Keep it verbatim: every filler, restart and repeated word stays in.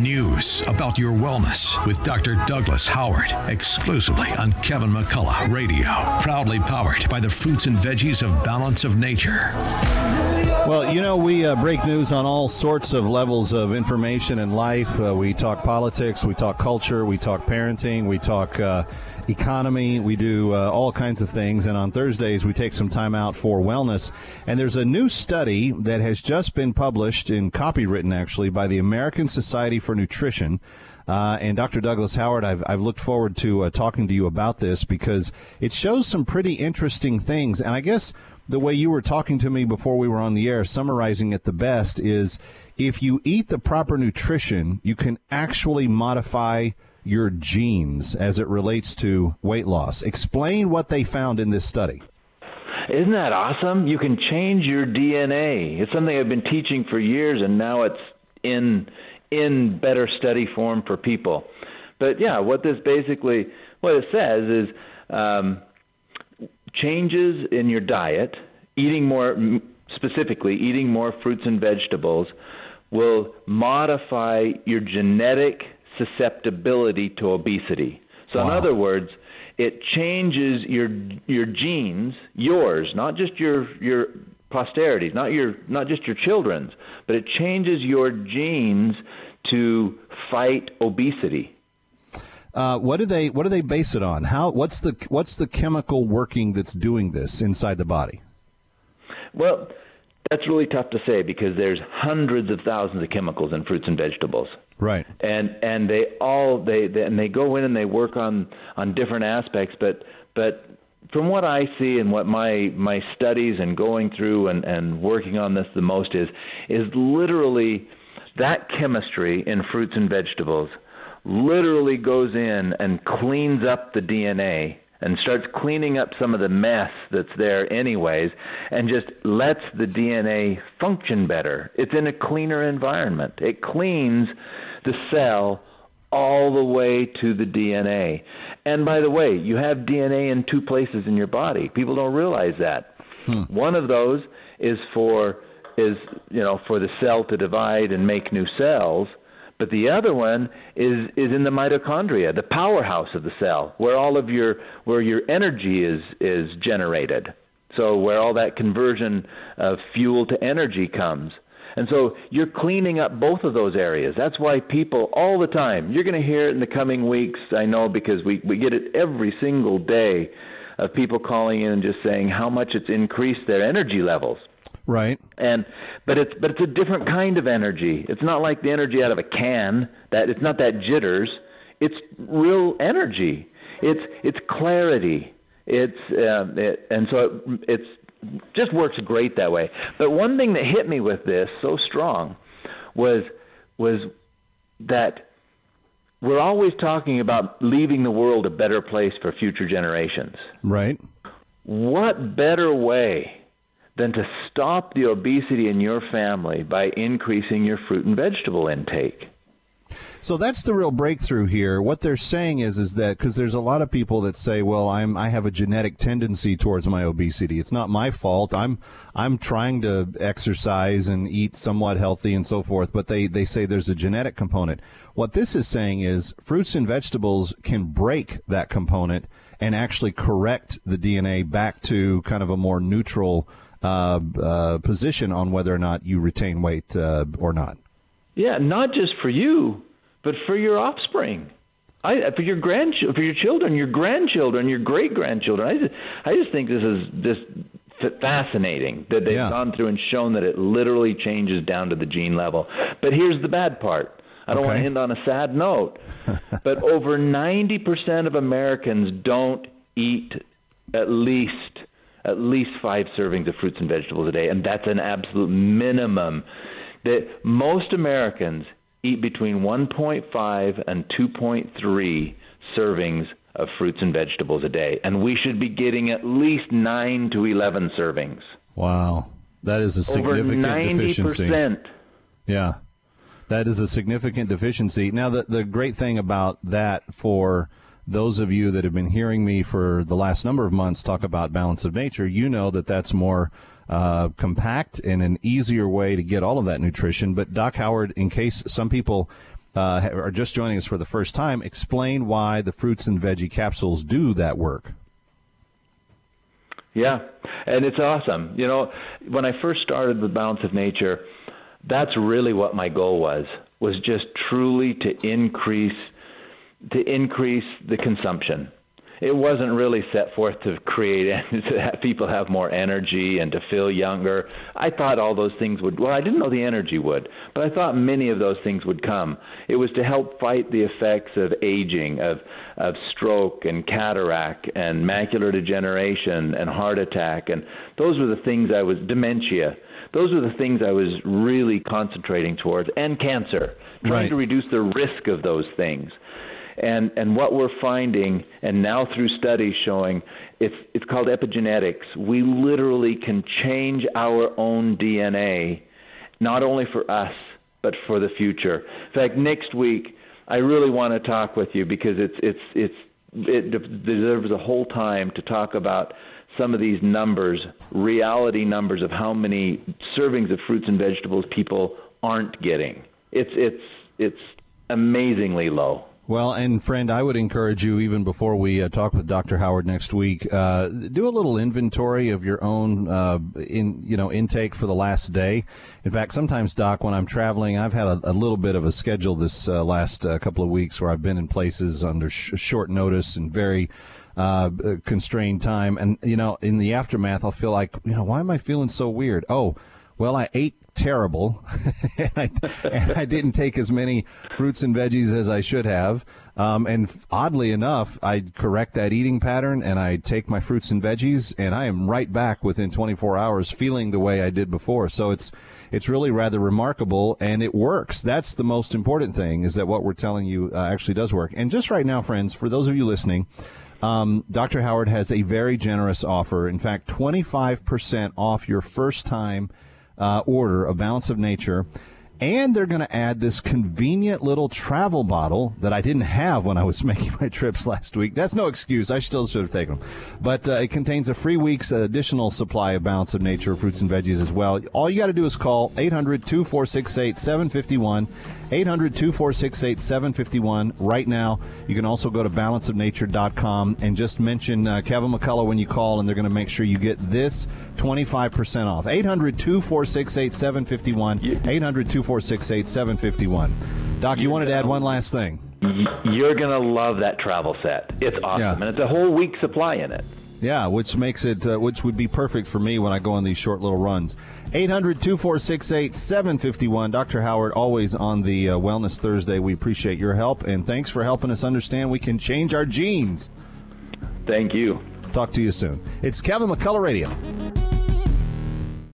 News about your wellness with Doctor Douglas Howard, exclusively on Kevin McCullough Radio. Proudly powered by the fruits and veggies of Balance of Nature. Well, you know, we uh, break news on all sorts of levels of information in life. Uh, we talk politics, we talk culture, we talk parenting, we talk uh, economy, we do uh, all kinds of things. And on Thursdays, we take some time out for wellness. And there's a new study that has just been published, in copywritten actually, by the American Society for Nutrition. Uh, and Doctor Douglas Howard, I've, I've looked forward to uh, talking to you about this because it shows some pretty interesting things. And I guess the way you were talking to me before we were on the air, summarizing it the best, is if you eat the proper nutrition, you can actually modify your genes as it relates to weight loss. Explain what they found in this study. Isn't that awesome? You can change your D N A. It's something I've been teaching for years, and now it's in in better study form for people. But yeah, what this basically, what it says is um, changes in your diet, eating more, specifically eating more fruits and vegetables, will modify your genetic susceptibility to obesity. So wow. In other words, it changes your your genes, yours, not just your your posterity's, not your not just your children's, but it changes your genes to fight obesity. Uh, what do they what do they base it on? How what's the what's the chemical working that's doing this inside the body? Well, that's really tough to say because there's hundreds of thousands of chemicals in fruits and vegetables. Right. And and they all they, they and they go in and they work on, on different aspects, but but from what I see and what my my studies and going through and, and working on this the most is is literally that chemistry in fruits and vegetables literally goes in and cleans up the D N A and starts cleaning up some of the mess that's there anyways, and just lets the D N A function better. It's in a cleaner environment. It cleans the cell all the way to the D N A. And by the way, you have D N A in two places in your body. People don't realize that. Hmm. One of those is for is you know for the cell to divide and make new cells. But the other one is, is in the mitochondria, the powerhouse of the cell, where all of your where your energy is is generated. So where all that conversion of fuel to energy comes. And so you're cleaning up both of those areas. That's why people all the time, you're going to hear it in the coming weeks, I know, because we, we get it every single day of people calling in and just saying how much it's increased their energy levels. Right. And but it's but it's a different kind of energy. It's not like the energy out of a can. That it's not that jitters. It's real energy. It's it's clarity. It's uh, it, and so it, it's just works great that way. But one thing that hit me with this so strong was was that we're always talking about leaving the world a better place for future generations. Right. What better way than to stop the obesity in your family by increasing your fruit and vegetable intake? So that's the real breakthrough here. What they're saying is, is that because there's a lot of people that say, well, I'm, I have a genetic tendency towards my obesity. It's not my fault. I'm, I'm trying to exercise and eat somewhat healthy and so forth. But they, they say there's a genetic component. What this is saying is fruits and vegetables can break that component and actually correct the D N A back to kind of a more neutral Uh, uh, position on whether or not you retain weight uh, or not. Yeah, not just for you, but for your offspring, I, for your grandchildren, for your children, your grandchildren, your great grandchildren. I just, I just think this is just fascinating that they've yeah. gone through and shown that it literally changes down to the gene level. But here's the bad part. I don't okay. want to end on a sad note, but over ninety percent of Americans don't eat at least at least five servings of fruits and vegetables a day, and that's an absolute minimum. That most Americans eat between one point five and two point three servings of fruits and vegetables a day, and we should be getting at least nine to eleven servings. Wow, that is a significant Over ninety percent. Deficiency. Yeah, that is a significant deficiency. Now, the the great thing about that for those of you that have been hearing me for the last number of months talk about Balance of Nature, you know that that's more uh, compact and an easier way to get all of that nutrition. But Doc Howard, in case some people uh, are just joining us for the first time, explain why the fruits and veggie capsules do that work. Yeah, and it's awesome. You know, when I first started with Balance of Nature, that's really what my goal was, was just truly to increase to increase the consumption. It wasn't really set forth to create to have people have more energy and to feel younger. I thought all those things would, well, I didn't know the energy would, but I thought many of those things would come. It was to help fight the effects of aging, of of stroke and cataract and macular degeneration and heart attack. And those were the things I was, dementia. Those are the things I was really concentrating towards, and cancer, trying right. to reduce the risk of those things. And and what we're finding, and now through studies showing, it's it's called epigenetics. We literally can change our own D N A, not only for us, but for the future. In fact, next week, I really want to talk with you because it's it's it's it deserves a whole time to talk about some of these numbers, reality numbers of how many servings of fruits and vegetables people aren't getting. It's it's it's amazingly low. Well, and friend, I would encourage you, even before we uh, talk with Doctor Howard next week, uh, do a little inventory of your own, uh, in you know, intake for the last day. In fact, sometimes, Doc, when I'm traveling, I've had a, a little bit of a schedule this uh, last uh, couple of weeks where I've been in places under sh- short notice and very uh, constrained time. And, you know, in the aftermath, I'll feel like, you know, why am I feeling so weird? Oh, well, I ate terrible, and, I, and I didn't take as many fruits and veggies as I should have. Um, and oddly enough, I correct that eating pattern, and I take my fruits and veggies, and I am right back within twenty-four hours feeling the way I did before. So it's it's really rather remarkable, and it works. That's the most important thing, is that what we're telling you uh, actually does work. And just right now, friends, for those of you listening, um, Doctor Howard has a very generous offer. In fact, twenty-five percent off your first time Uh, order of Balance of Nature, and they're going to add this convenient little travel bottle that I didn't have when I was making my trips last week. That's no excuse. I still should have taken them. But uh, it contains a free week's additional supply of Balance of Nature fruits and veggies as well. All you got to do is call eight hundred, two four six eight, seven five one, eight hundred, two four six eight, seven five one right now. You can also go to balance of nature dot com and just mention uh, Kevin McCullough when you call, and they're going to make sure you get this twenty-five percent off. eight hundred, two four six eight, seven five one, eight hundred, two four six eight, seven five one. Doc, you wanted to add one last thing. You're going to love that travel set. It's awesome, yeah. And it's a whole week supply in it. Yeah, which makes it, uh, which would be perfect for me when I go on these short little runs. eight hundred, two four six eight, seven five one. Doctor Howard, always on the uh, Wellness Thursday. We appreciate your help, and thanks for helping us understand we can change our genes. Thank you. Talk to you soon. It's Kevin McCullough Radio.